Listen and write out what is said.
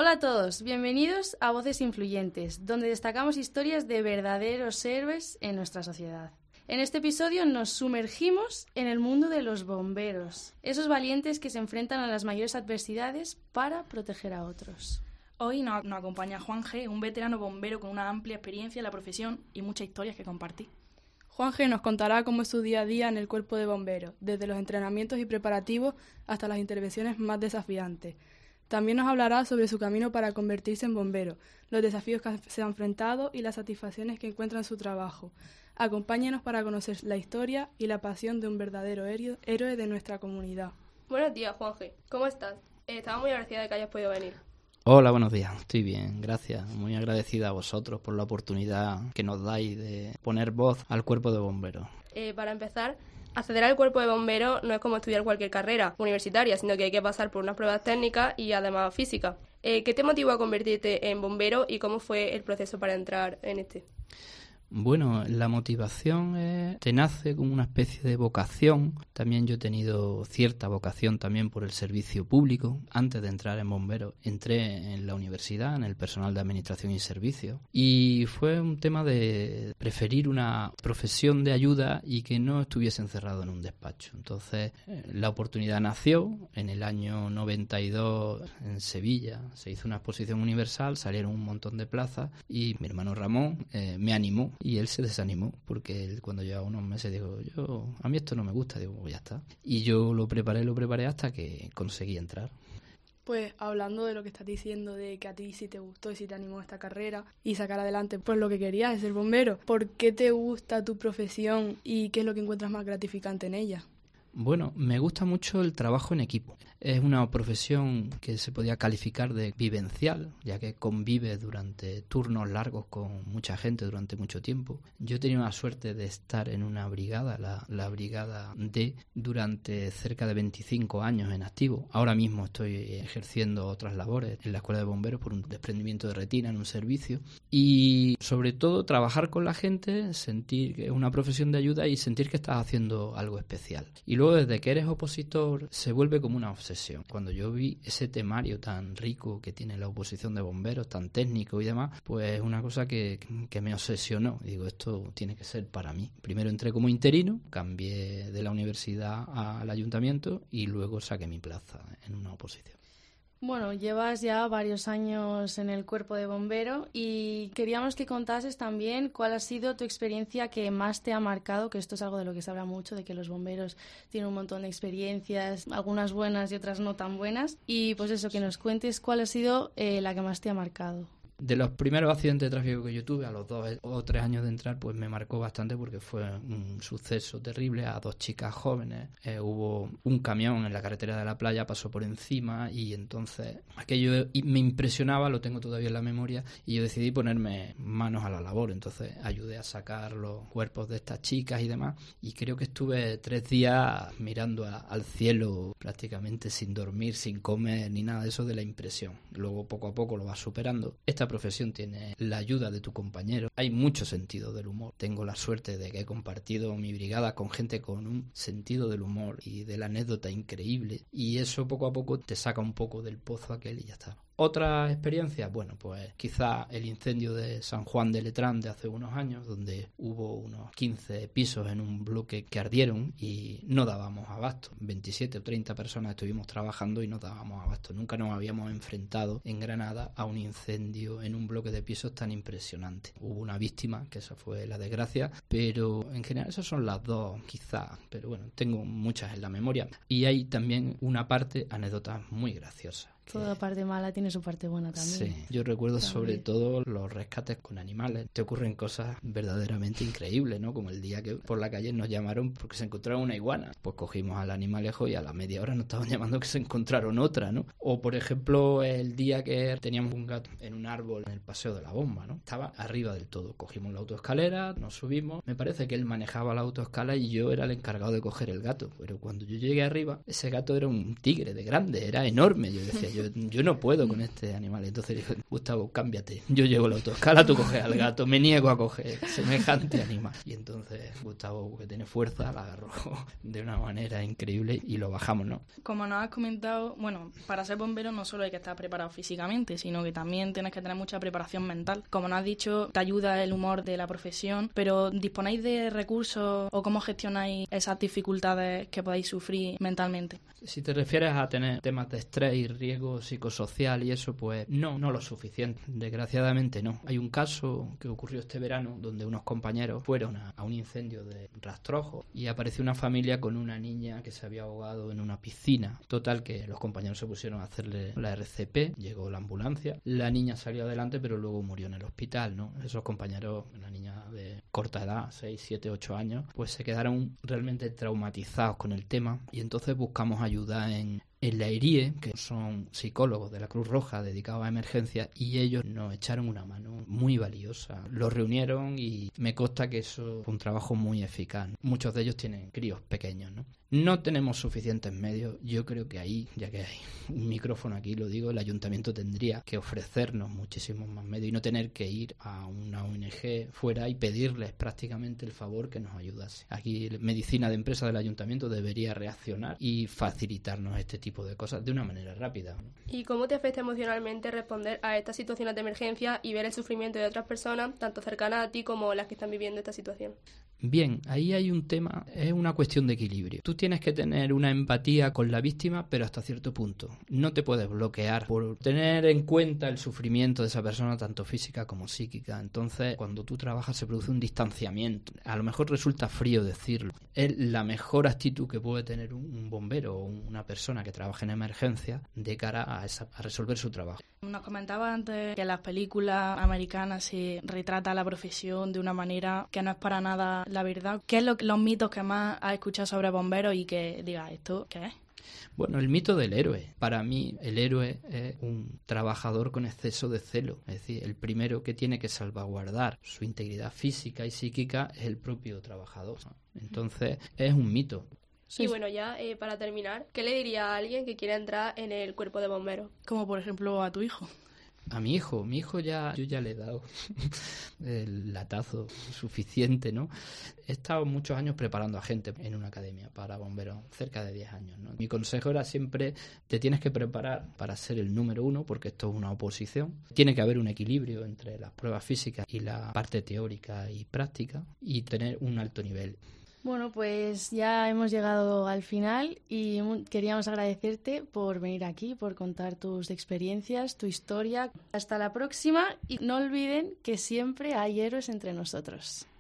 Hola a todos, bienvenidos a Voces Influyentes, donde destacamos historias de verdaderos héroes en nuestra sociedad. En este episodio nos sumergimos en el mundo de los bomberos, esos valientes que se enfrentan a las mayores adversidades para proteger a otros. Hoy nos acompaña Juan G., un veterano bombero con una amplia experiencia en la profesión y muchas historias que compartir. Juan G. nos contará cómo es su día a día en el cuerpo de bomberos, desde los entrenamientos y preparativos hasta las intervenciones más desafiantes. También nos hablará sobre su camino para convertirse en bombero, los desafíos que se ha enfrentado y las satisfacciones que encuentra en su trabajo. Acompáñenos para conocer la historia y la pasión de un verdadero héroe de nuestra comunidad. Buenos días, Juan G. ¿Cómo estás? Estamos muy agradecida de que hayas podido venir. Hola, buenos días. Estoy bien, gracias. Muy agradecida a vosotros por la oportunidad que nos dais de poner voz al cuerpo de bomberos. Para empezar, acceder al cuerpo de bomberos no es como estudiar cualquier carrera universitaria, sino que hay que pasar por unas pruebas técnicas y además físicas. ¿Qué te motivó a convertirte en bombero y cómo fue el proceso para entrar en este? Bueno, la motivación te nace como una especie de vocación. También yo he tenido cierta vocación también por el servicio público. Antes de entrar en bomberos, entré en la universidad, en el personal de administración y servicios. Y fue un tema de preferir una profesión de ayuda y que no estuviese encerrado en un despacho. Entonces, la oportunidad nació en el año 92 en Sevilla. Se hizo una exposición universal, salieron un montón de plazas y mi hermano Ramón me animó. Y él se desanimó porque él, cuando llevaba unos meses dijo, a mí esto no me gusta, digo, pues ya está. Y yo lo preparé hasta que conseguí entrar. Pues hablando de lo que estás diciendo, de que a ti sí te gustó y sí te animó esta carrera y sacar adelante pues lo que querías, es ser bombero, ¿por qué te gusta tu profesión y qué es lo que encuentras más gratificante en ella? Bueno, me gusta mucho el trabajo en equipo. Es una profesión que se podía calificar de vivencial, ya que convive durante turnos largos con mucha gente durante mucho tiempo. Yo he tenido la suerte de estar en una brigada, la brigada D, durante cerca de 25 años en activo. Ahora mismo estoy ejerciendo otras labores en la Escuela de Bomberos por un desprendimiento de retina en un servicio. Y sobre todo trabajar con la gente, sentir que es una profesión de ayuda y sentir que estás haciendo algo especial. Y luego desde que eres opositor se vuelve como una obsesión. Cuando yo vi ese temario tan rico que tiene la oposición de bomberos, tan técnico y demás, pues es una cosa que me obsesionó. Y digo, esto tiene que ser para mí. Primero entré como interino, cambié de la universidad al ayuntamiento y luego saqué mi plaza en una oposición. Bueno, llevas ya varios años en el cuerpo de bombero y queríamos que contases también cuál ha sido tu experiencia que más te ha marcado, que esto es algo de lo que se habla mucho, de que los bomberos tienen un montón de experiencias, algunas buenas y otras no tan buenas, y pues eso, que nos cuentes cuál ha sido la que más te ha marcado. De los primeros accidentes de tráfico que yo tuve, a los 2 o 3 años de entrar, pues me marcó bastante porque fue un suceso terrible a 2 chicas jóvenes. Hubo un camión en la carretera de la playa, pasó por encima y entonces aquello me impresionaba, lo tengo todavía en la memoria, y yo decidí ponerme manos a la labor. Entonces ayudé a sacar los cuerpos de estas chicas y demás, y creo que estuve 3 días mirando al cielo prácticamente sin dormir, sin comer ni nada de eso, de la impresión. Luego poco a poco lo vas superando. Esta profesión tiene la ayuda de tu compañero. Hay mucho sentido del humor. Tengo la suerte de que he compartido mi brigada con gente con un sentido del humor y de la anécdota increíble, y eso poco a poco te saca un poco del pozo aquel y ya está. Otras experiencias, bueno, pues quizá el incendio de San Juan de Letrán de hace unos años, donde hubo unos 15 pisos en un bloque que ardieron y no dábamos abasto. 27 o 30 personas estuvimos trabajando y no dábamos abasto. Nunca nos habíamos enfrentado en Granada a un incendio en un bloque de pisos tan impresionante. Hubo una víctima, que esa fue la desgracia, pero en general esas son las dos, quizá. Pero bueno, tengo muchas en la memoria. Y hay también una parte, anécdotas muy graciosas. Toda parte mala tiene su parte buena también. Sí, yo recuerdo sobre todo los rescates con animales. Te ocurren cosas verdaderamente increíbles, ¿no? Como el día que por la calle nos llamaron porque se encontraron una iguana. Pues cogimos al animalejo y a la media hora nos estaban llamando que se encontraron otra, ¿no? O por ejemplo el día que teníamos un gato en un árbol en el Paseo de la Bomba, ¿no? Estaba arriba del todo. Cogimos la autoescalera, nos subimos. Me parece que él manejaba la autoescala y yo era el encargado de coger el gato. Pero cuando yo llegué arriba, ese gato era un tigre de grande, era enorme. Yo decía, yo no puedo con este animal. Entonces le digo, Gustavo, cámbiate, yo llevo la autoescala, tú coges al gato, me niego a coger semejante animal. Y entonces Gustavo, que tiene fuerza, la agarró de una manera increíble y lo bajamos, ¿no? Como nos has comentado, bueno, para ser bombero no solo hay que estar preparado físicamente, sino que también tienes que tener mucha preparación mental. Como nos has dicho, te ayuda el humor de la profesión, pero ¿disponéis de recursos o cómo gestionáis esas dificultades que podéis sufrir mentalmente? Si te refieres a tener temas de estrés y riesgo psicosocial y eso, pues no lo suficiente. Desgraciadamente no. Hay un caso que ocurrió este verano donde unos compañeros fueron a un incendio de rastrojo y apareció una familia con una niña que se había ahogado en una piscina. Total, que los compañeros se pusieron a hacerle la RCP, llegó la ambulancia, la niña salió adelante pero luego murió en el hospital, ¿no? Esos compañeros, una niña de corta edad, 6, 7, 8 años, pues se quedaron realmente traumatizados con el tema y entonces buscamos ayuda en la EIRIE, que son psicólogos de la Cruz Roja dedicados a emergencias, y ellos nos echaron una mano muy valiosa. Los reunieron y me consta que eso fue un trabajo muy eficaz. Muchos de ellos tienen críos pequeños, ¿no? No tenemos suficientes medios. Yo creo que ahí, ya que hay un micrófono aquí, lo digo, el ayuntamiento tendría que ofrecernos muchísimos más medios y no tener que ir a una ONG fuera y pedirles prácticamente el favor que nos ayudase. Aquí Medicina de Empresa del ayuntamiento debería reaccionar y facilitarnos este tipo de cosas de una manera rápida, ¿no? ¿Y cómo te afecta emocionalmente responder a estas situaciones de emergencia y ver el sufrimiento de otras personas, tanto cercanas a ti como las que están viviendo esta situación? Bien, ahí hay un tema, es una cuestión de equilibrio. Tú tienes que tener una empatía con la víctima, pero hasta cierto punto. No te puedes bloquear por tener en cuenta el sufrimiento de esa persona, tanto física como psíquica. Entonces, cuando tú trabajas se produce un distanciamiento. A lo mejor resulta frío decirlo. Es la mejor actitud que puede tener un bombero o una persona que trabaja en emergencia de cara a resolver su trabajo. Nos comentaba antes que en las películas americanas se retrata la profesión de una manera que no es para nada la verdad. ¿Qué es los mitos que más has escuchado sobre bomberos y que digas, ¿esto qué es? Bueno, el mito del héroe. Para mí, el héroe es un trabajador con exceso de celo. Es decir, el primero que tiene que salvaguardar su integridad física y psíquica es el propio trabajador. Entonces, es un mito. Y bueno, ya para terminar, ¿qué le diría a alguien que quiera entrar en el cuerpo de bomberos? Como por ejemplo a tu hijo. A mi hijo yo ya le he dado el latazo suficiente, ¿no? He estado muchos años preparando a gente en una academia para bomberos, cerca de 10 años, ¿no? Mi consejo era siempre, te tienes que preparar para ser el número uno, porque esto es una oposición. Tiene que haber un equilibrio entre las pruebas físicas y la parte teórica y práctica, y tener un alto nivel. Bueno, pues ya hemos llegado al final y queríamos agradecerte por venir aquí, por contar tus experiencias, tu historia. Hasta la próxima y no olviden que siempre hay héroes entre nosotros.